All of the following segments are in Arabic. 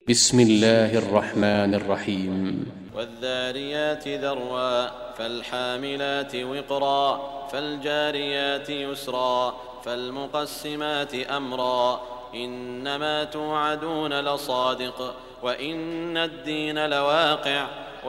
بسم الله الرحمن الرحيم. والذاريات ذروا فالحاملات وقرا فالجاريات يسرا فالمقسمات أمرا إنما توعدون لصادق وإن الدين لواقع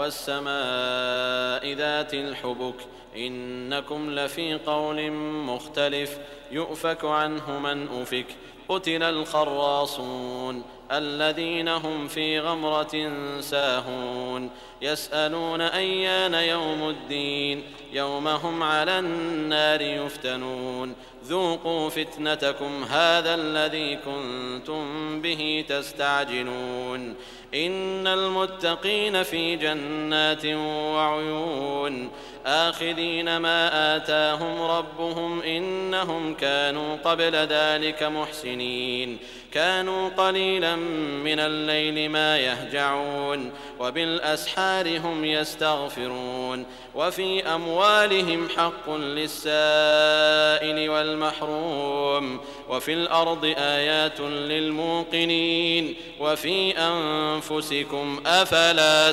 والسماء ذات الحبك إنكم لفي قول مختلف يؤفك عنه من أفك قتل الخراصون الذين هم في غمرة ساهون يسألون أيان يوم الدين يوم هم على النار يفتنون ذوقوا فتنتكم هذا الذي كنتم به تستعجلون إن المتقين في جنات وعيون آخذين ما آتاهم ربهم إنهم كانوا قبل ذلك محسنين كانوا قليلا من الليل ما يهجعون وبالأسحار هم يستغفرون وفي أموالهم حق للسائل والمحروم وفي الأرض آيات للموقنين وفي أنفسكم أفلا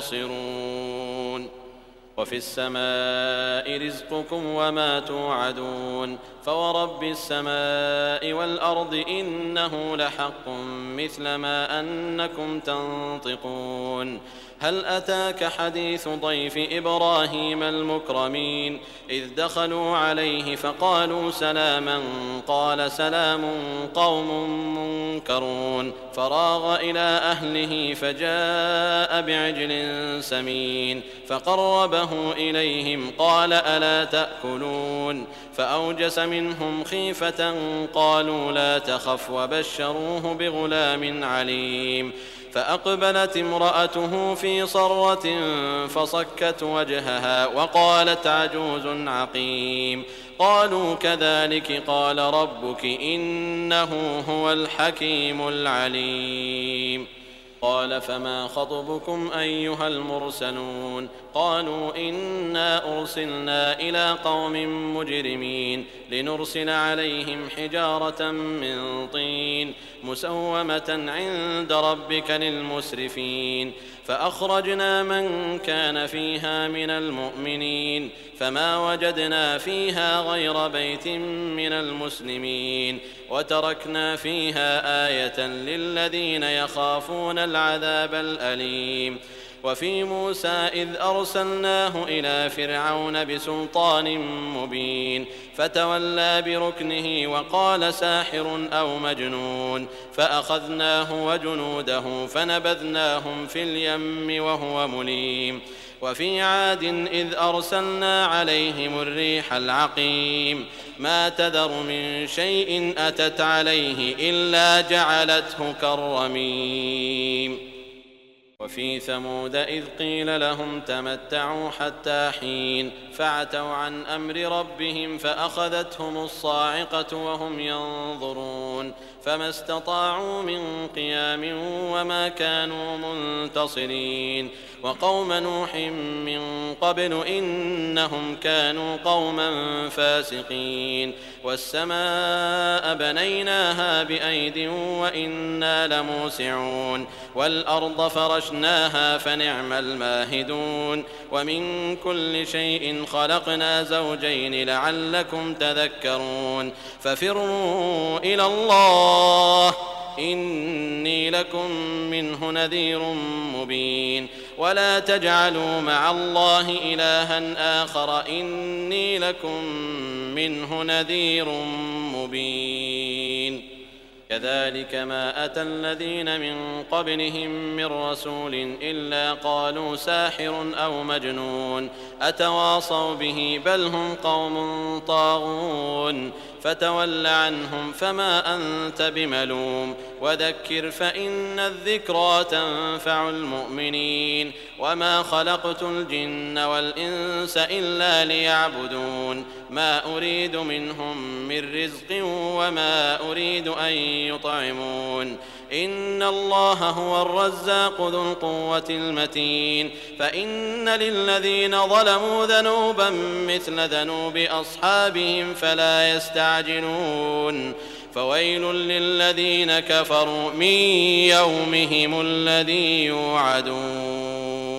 تبصرون وفي السماء رزقكم وما توعدون فورب السماء والأرض إنه لحق مثل ما أنكم تنطقون هل أتاك حديث ضيف إبراهيم المكرمين إذ دخلوا عليه فقالوا سلاما قال سلام قوم منكرون فراغ إلى أهله فجاء بعجل سمين فقربه إليهم قال ألا تأكلون فأوجس منهم خيفة قالوا لا تخف وبشروه بغلام عليم فأقبلت امرأته في صرة فصكت وجهها وقالت عجوز عقيم قالوا كذلك قال ربك إنه هو الحكيم العليم قال فما خطبكم أيها المرسلون قالوا إنا أرسلنا إلى قوم مجرمين لنرسل عليهم حجارة من طين مسومة عند ربك للمسرفين فأخرجنا من كان فيها من المؤمنين فما وجدنا فيها غير بيت من المسلمين وتركنا فيها آية للذين يخافون العذاب الأليم وفي موسى إذ أرسلناه إلى فرعون بسلطان مبين فتولى بركنه وقال ساحر أو مجنون فأخذناه وجنوده فنبذناهم في اليم وهو مليم وفي عاد إذ أرسلنا عليهم الريح العقيم ما تذر من شيء أتت عليه إلا جعلته كالرميم وفي ثمود إذ قيل لهم تمتعوا حتى حين فعتوا عن أمر ربهم فأخذتهم الصاعقة وهم ينظرون فما استطاعوا من قيام وما كانوا منتصرين وقوم نوح من قبل إنهم كانوا قوما فاسقين والسماء بنيناها بأيد وإنا لموسعون والأرض فرشناها فنعم الماهدون ومن كل شيء خلقنا زوجين لعلكم تذكرون ففروا إلى الله إني لكم منه نذير مبين ولا تجعلوا مع الله إلها آخر إني لكم منه نذير مبين كذلك ما أتى الذين من قبلهم من رسول إلا قالوا ساحر أو مجنون أتواصوا به بل هم قوم طاغون فتول عنهم فما أنت بملوم وذكر فإن الذكرى تنفع المؤمنين وما خلقت الجن والإنس إلا ليعبدون ما أريد منهم من رزق وما أريد أن يطعمون إن الله هو الرزاق ذو القوة المتين فإن للذين ظلموا ذنوبا مثل ذنوب أصحابهم فلا يستعجلون فويل للذين كفروا من يومهم الذي يوعدون.